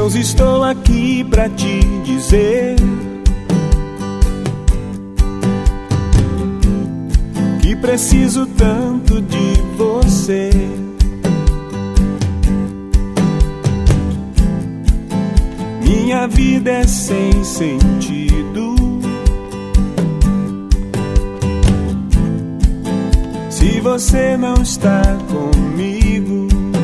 Deus, estou aqui pra te dizer que preciso tanto de você. Minha vida é sem sentido se você não está comigo.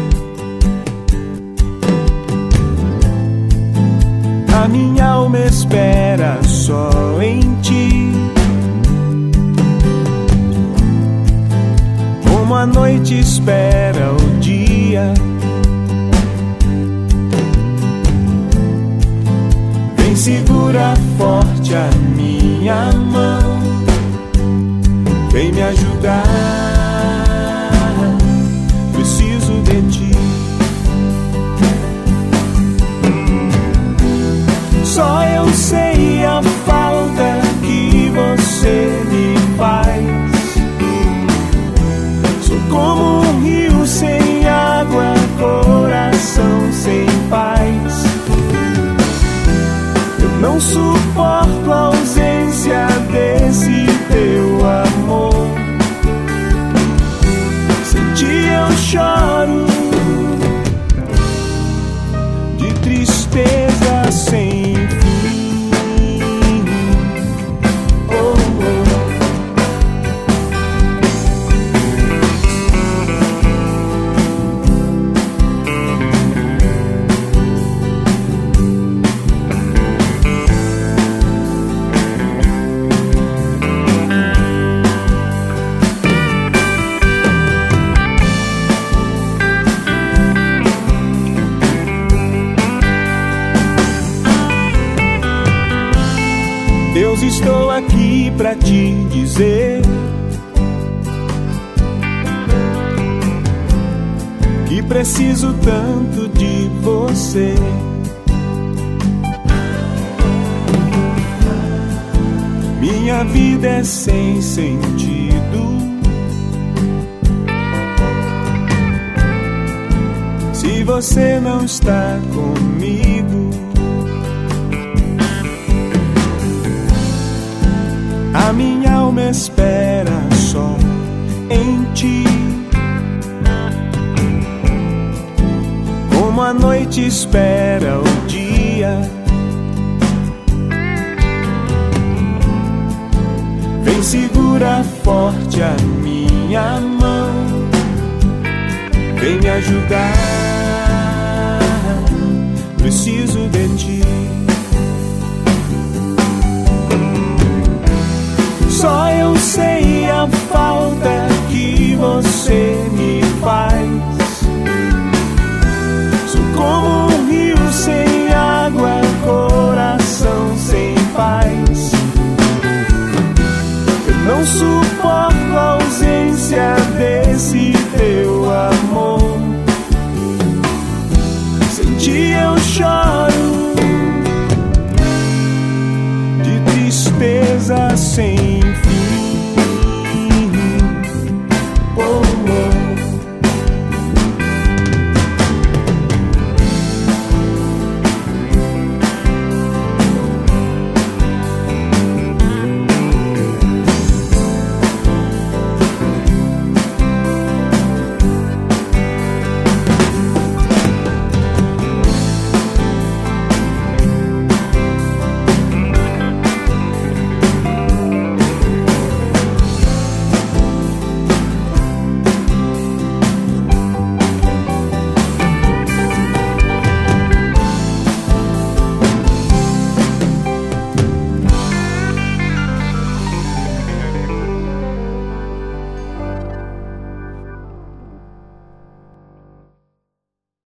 A minha alma espera só em ti, como a noite espera o dia. Vem, segura forte a minha mão, vem me ajudar, preciso de ti. Só eu sei a falta que você me faz. Sou como um rio sem água, coração sem paz. Eu não suporto a ausência desse teu amor. Sem ti eu choro de tristeza sem Deus, estou aqui pra te dizer que preciso tanto de você. Minha vida é sem sentido se você não está comigo. A minha alma espera só em ti, como a noite espera o dia. Vem, segura forte a minha mão, vem me ajudar, preciso de ti. Só eu sei a falta que você me faz. Sou como um rio sem água, coração sem paz. Eu não suporto a ausência desse teu amor. Sem ti eu choro